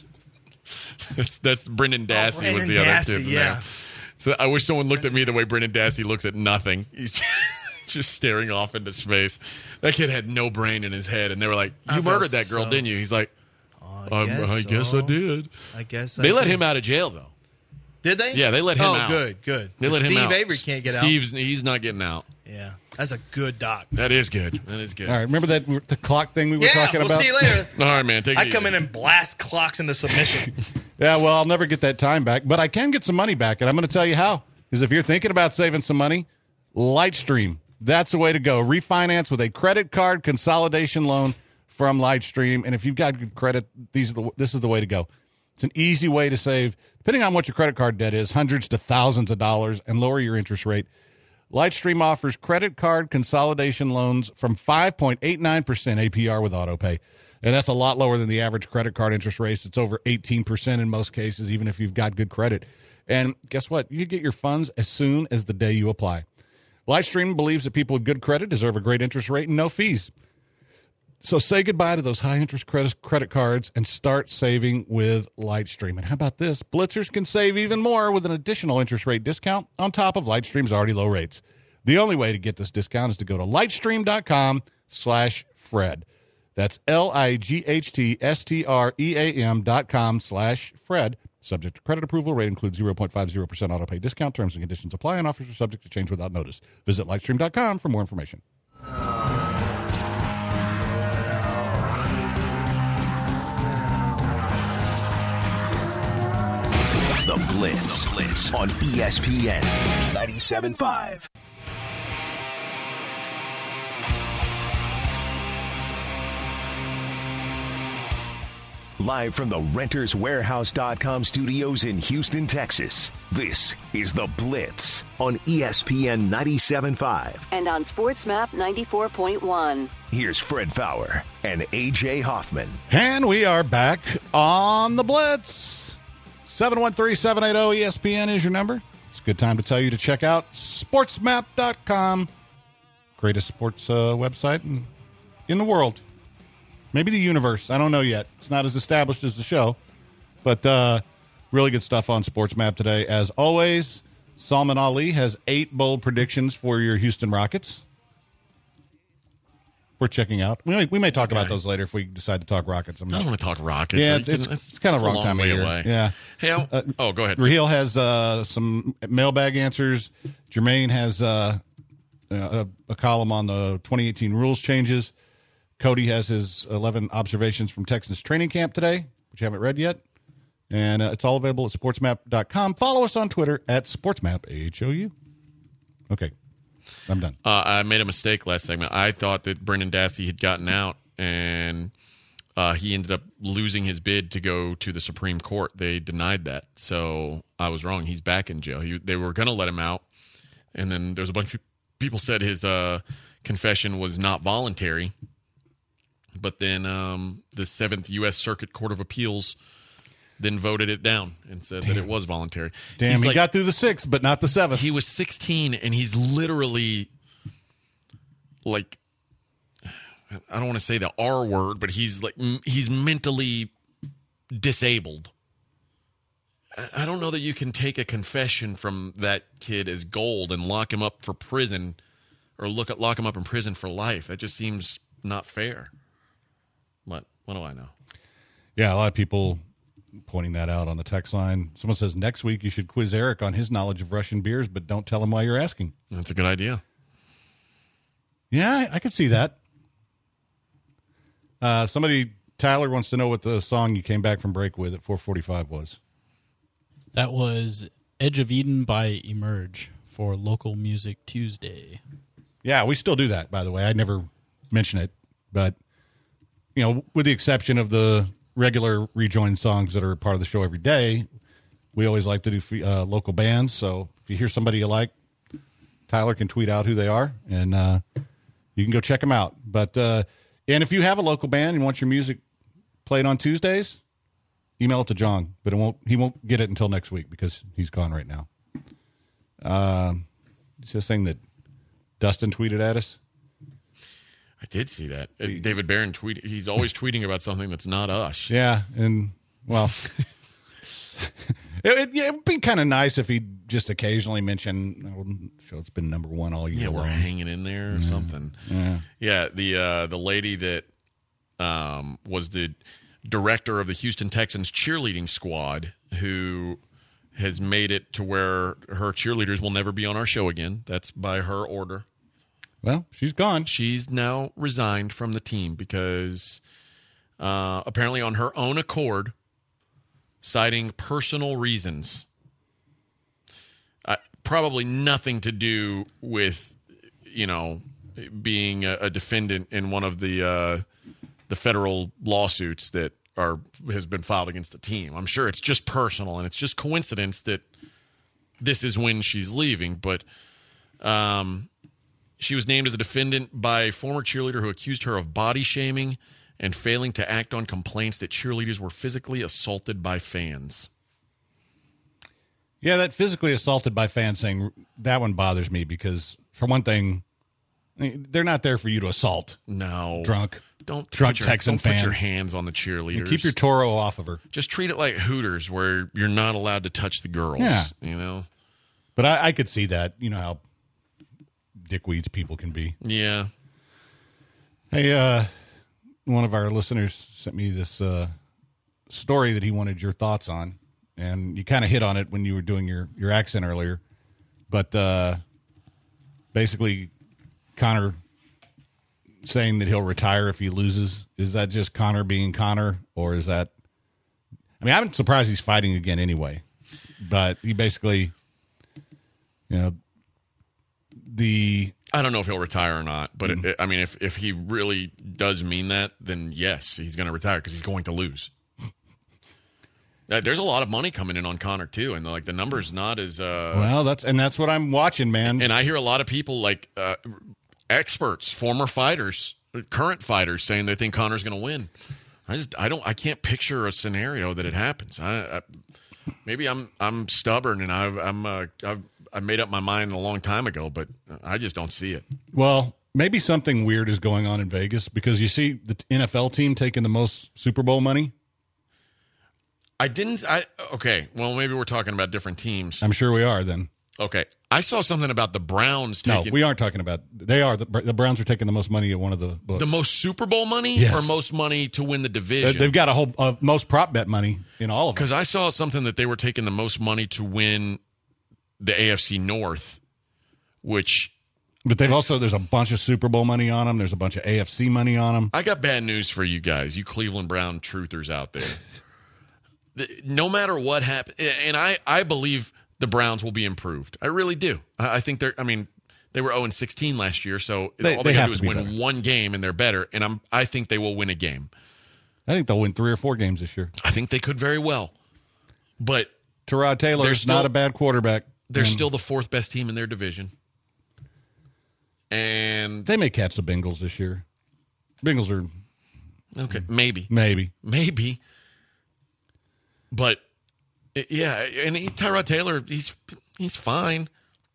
that's Brendan Dassey was Brendan the other Dassey, kid. in yeah. there. So I wish someone looked at me the way Brendan Dassey looks at nothing. He's just staring off into space. That kid had no brain in his head, and they were like, "You I murdered felt that girl, so- didn't you?" He's like, I guess I did." I guess They I let did. him out of jail though. Did they? Yeah, they let him out. Oh, good. They let Steve him out. Avery can't get He's not getting out. out. Yeah, that's a good doc. That is good. That is good. All right, remember the clock thing we were talking we'll about? see you later. All right, man. Take it I come easy. in and blast clocks into submission. Yeah, well, I'll never get that time back, but I can get some money back, and I'm going to tell you how. Because if you're thinking about saving some money, Lightstream, that's the way to go. Refinance with a credit card consolidation loan from Lightstream, and if you've got good credit, this is the way to go. It's an easy way to save, depending on what your credit card debt is, hundreds to thousands of dollars, and lower your interest rate. Lightstream offers credit card consolidation loans from 5.89% APR with AutoPay. And that's a lot lower than the average credit card interest rates. It's over 18% in most cases, even if you've got good credit. And guess what? You get your funds as soon as the day you apply. Lightstream believes that people with good credit deserve a great interest rate and no fees. So say goodbye to those high-interest credit cards and start saving with Lightstream. And how about this? Blitzers can save even more with an additional interest rate discount on top of Lightstream's already low rates. The only way to get this discount is to go to lightstream.com/Fred. That's lightstream.com/Fred. Subject to credit approval. Rate includes 0.50% autopay discount. Terms and conditions apply, and offers are subject to change without notice. Visit lightstream.com for more information. The Blitz on ESPN 97.5. Live from the RentersWarehouse.com studios in Houston, Texas, this is The Blitz on ESPN 97.5. And on SportsMap 94.1. Here's Fred Fowler and A.J. Hoffman. And we are back on the Blitz. 713-780-ESPN is your number. It's a good time to tell you to check out sportsmap.com. Greatest sports website in the world. Maybe the universe. I don't know yet. It's not as established as the show. But really good stuff on SportsMap today. As always, Salman Ali has 8 bold predictions for your Houston Rockets. We're checking out. We may talk about those later if we decide to talk Rockets. I don't want to talk Rockets. Yeah, it's kind of a wrong long time of way year. away. Yeah. Hey, go ahead. Raheel has some mailbag answers. Jermaine has a column on the 2018 rules changes. Cody has his 11 observations from Texans training camp today, which you haven't read yet. And it's all available at sportsmap.com. Follow us on Twitter at sportsmap, Okay, I'm done. I made a mistake last segment. I thought that Brendan Dassey had gotten out, and he ended up losing his bid to go to the Supreme Court. They denied that, so I was wrong. He's back in jail. They were going to let him out, and then there's a bunch of people said his confession was not voluntary, but then the 7th U.S. Circuit Court of Appeals then voted it down and said that it was voluntary. Damn, he got through the 6th, but not the 7th. He was 16, and he's literally like, I don't want to say the R word, but he's mentally disabled. I don't know that you can take a confession from that kid as gold and lock him up for prison, or lock him up in prison for life. That just seems not fair. What do I know? Yeah, a lot of people pointing that out on the text line. Someone says next week you should quiz Eric on his knowledge of Russian beers, but don't tell him why you're asking. That's a good idea. Yeah, I could see that. Tyler wants to know what the song you came back from break with at 4:45 was. That was Edge of Eden by Emerge for Local Music Tuesday. Yeah, we still do that, by the way. I never mention it, but, with the exception of the regular rejoin songs that are part of the show every day, we always like to do local bands. So if you hear somebody you like, Tyler can tweet out who they are, and you can go check them out. But and if you have a local band and want your music played on Tuesdays, email it to John. But he won't get it until next week because he's gone right now. It's this thing that Dustin tweeted at us. I did see that. David Barron tweeted. He's always tweeting about something that's not us. Yeah, and, well, it would be kind of nice if he just occasionally mentioned, it's been number one all year. Yeah, we're hanging in there or something. Yeah, the lady that was the director of the Houston Texans cheerleading squad, who has made it to where her cheerleaders will never be on our show again. That's by her order. Well, she's gone. She's now resigned from the team because apparently on her own accord, citing personal reasons. Probably nothing to do with, being a defendant in one of the federal lawsuits that has been filed against the team. I'm sure it's just personal, and it's just coincidence that this is when she's leaving. But she was named as a defendant by a former cheerleader who accused her of body shaming and failing to act on complaints that cheerleaders were physically assaulted by fans. Yeah, that physically assaulted by fans thing, that one bothers me because, for one thing, they're not there for you to assault. No. Drunk Texan fan. Put your hands on the cheerleaders. Keep your Toro off of her. Just treat it like Hooters, where you're not allowed to touch the girls. Yeah. But I could see that. You know how dickweeds people can be. Yeah. Hey, one of our listeners sent me this story that he wanted your thoughts on, and you kind of hit on it when you were doing your accent earlier. But basically, Connor saying that he'll retire if he loses, is that just Connor being Connor, or is that... I mean, I'm surprised he's fighting again anyway, but he basically, I don't know if he'll retire or not, but if he really does mean that, then yes, he's going to retire because he's going to lose. There's a lot of money coming in on Connor too, and the number's not as well. That's what I'm watching, man. And I hear a lot of people experts, former fighters, current fighters, saying they think Connor's going to win. I can't picture a scenario that it happens. Maybe I'm stubborn and I made up my mind a long time ago, but I just don't see it. Well, maybe something weird is going on in Vegas because you see the NFL team taking the most Super Bowl money. Okay, well, maybe we're talking about different teams. I'm sure we are then. Okay, I saw something about the Browns taking... No, we aren't talking about... They are. The Browns are taking the most money at one of the books. The most Super Bowl money? Yes. Or most money to win the division? They've got a whole... most prop bet money in all of them. Because I saw something that they were taking the most money to win the AFC North, which... But there's a bunch of Super Bowl money on them. There's a bunch of AFC money on them. I got bad news for you guys, you Cleveland Brown truthers out there. no matter what happens, and I believe the Browns will be improved. I really do. I think they're. I mean, they were 0-16 last year, so all they got to do is win better. One game, and they're better. And I think they will win a game. I think they'll win 3 or 4 games this year. I think they could very well. But Tyrod Taylor is not a bad quarterback. They're still the 4th best team in their division. And they may catch the Bengals this year. Bengals are okay. Maybe. But yeah, and Tyrod Taylor, he's fine.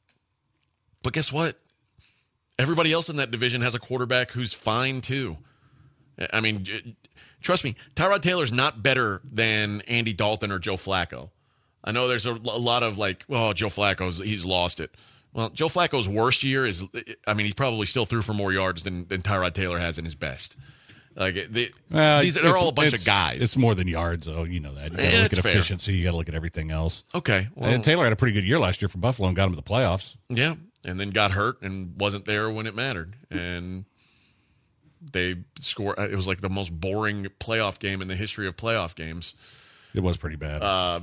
But guess what? Everybody else in that division has a quarterback who's fine too. I mean, trust me, Tyrod Taylor's not better than Andy Dalton or Joe Flacco. I know there's a lot of like, well, Joe Flacco's he's lost it. Well, Joe Flacco's worst year is, I mean, he probably still threw for more yards than Tyrod Taylor has in his best. Like they're all a bunch of guys. It's more than yards, though. You know that. You got to look at efficiency. You got to look at everything else. Okay. Well, and Taylor had a pretty good year last year for Buffalo and got him to the playoffs. Yeah, and then got hurt and wasn't there when it mattered. And they scored. It was like the most boring playoff game in the history of playoff games. It was pretty bad.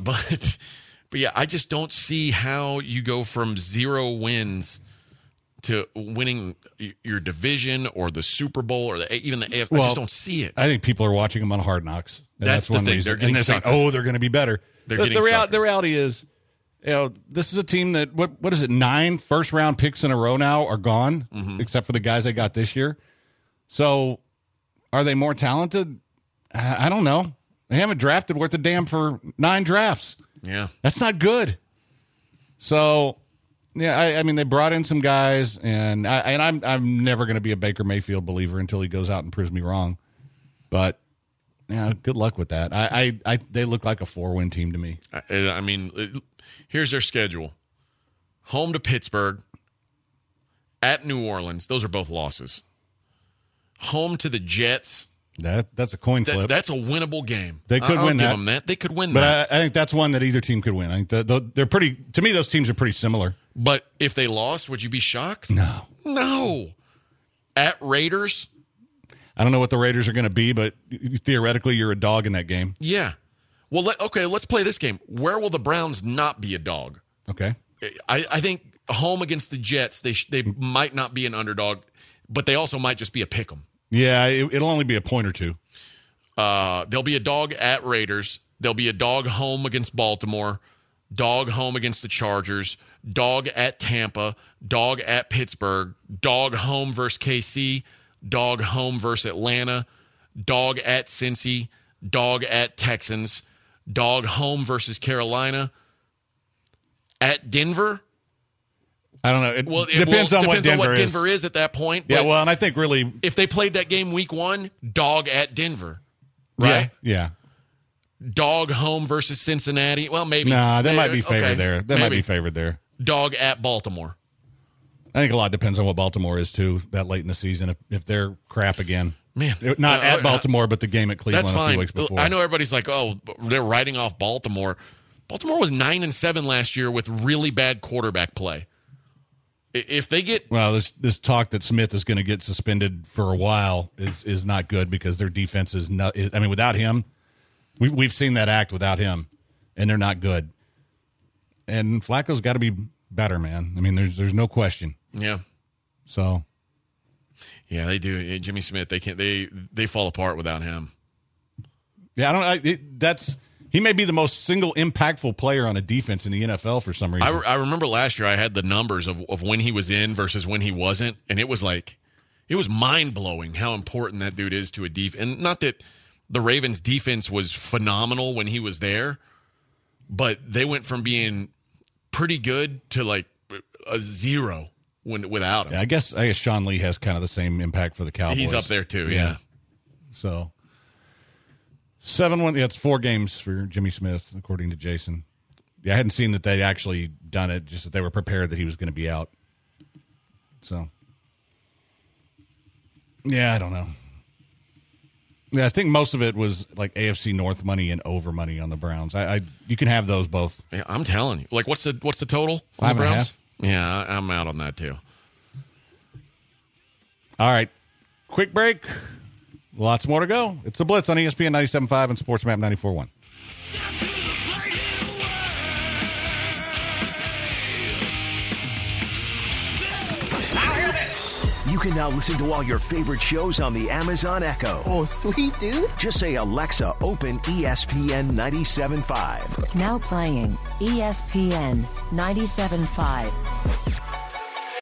But yeah, I just don't see how you go from 0 wins to winning your division or the Super Bowl or even the AFC. I just don't see it. I think people are watching them on Hard Knocks. That's the one thing. reason. They're saying, they're going to be better. The reality is, this is a team that, what is it, 9 first-round picks in a row now are gone, except for the guys they got this year. So are they more talented? I don't know. They haven't drafted worth a damn for 9 drafts. Yeah. That's not good. So, yeah, I mean, they brought in some guys, and I'm never going to be a Baker Mayfield believer until he goes out and proves me wrong. But, yeah, good luck with that. They look like a 4-win team to me. I mean, here's their schedule. Home to Pittsburgh, at New Orleans. Those are both losses. Home to the Jets. That's a coin flip. That's a winnable game. They could win that. Give them that. They could win that. But I think that's one that either team could win. I think they're pretty. To me, those teams are pretty similar. But if they lost, would you be shocked? No. At Raiders. I don't know what the Raiders are going to be, but theoretically, you're a dog in that game. Yeah. Well, let's play this game. Where will the Browns not be a dog? Okay. I think home against the Jets, they might not be an underdog, but they also might just be a pick 'em. Yeah, it'll only be a point or two. There'll be a dog at Raiders. There'll be a dog home against Baltimore, dog home against the Chargers, dog at Tampa, dog at Pittsburgh, dog home versus KC, dog home versus Atlanta, dog at Cincy, dog at Texans, dog home versus Carolina, at Denver. I don't know. It depends on what Denver is at that point. Yeah, well, and I think really, if they played that game week 1, dog at Denver, right? Yeah. Dog home versus Cincinnati. Well, maybe. Nah, they might be favored there. They might be favored there. Dog at Baltimore. I think a lot depends on what Baltimore is too that late in the season. If they're crap again, man, not at Baltimore, but the game at Cleveland that's fine. a few weeks before. I know everybody's like, oh, they're writing off Baltimore. Baltimore was 9-7 last year with really bad quarterback play. If they get this talk that Smith is going to get suspended for a while is not good because their defense is not. I mean, without him, we've seen that act without him, and they're not good. And Flacco's got to be better, man. I mean, there's no question. Yeah. So. Yeah, they do. Jimmy Smith, they can't. They fall apart without him. Yeah, he may be the most single impactful player on a defense in the NFL for some reason. I remember last year I had the numbers of when he was in versus when he wasn't, and it was mind-blowing how important that dude is to a defense. And not that the Ravens' defense was phenomenal when he was there, but they went from being pretty good to like a 0 without him. Yeah, I guess Sean Lee has kind of the same impact for the Cowboys. He's up there too, yeah. So 7-1. Yeah, it's 4 games for Jimmy Smith, according to Jason. Yeah, I hadn't seen that they'd actually done it, just that they were prepared that he was going to be out. So, yeah, I don't know. Yeah, I think most of it was like AFC North money and over money on the Browns. You can have those both. Yeah, I'm telling you. Like, what's the total on the 5.5? Browns? Yeah, I'm out on that too. All right, quick break. Lots more to go. It's the Blitz on ESPN 97.5 and SportsMap 94.1. You can now listen to all your favorite shows on the Amazon Echo. Oh, sweet, dude. Just say, Alexa, open ESPN 97.5. Now playing ESPN 97.5.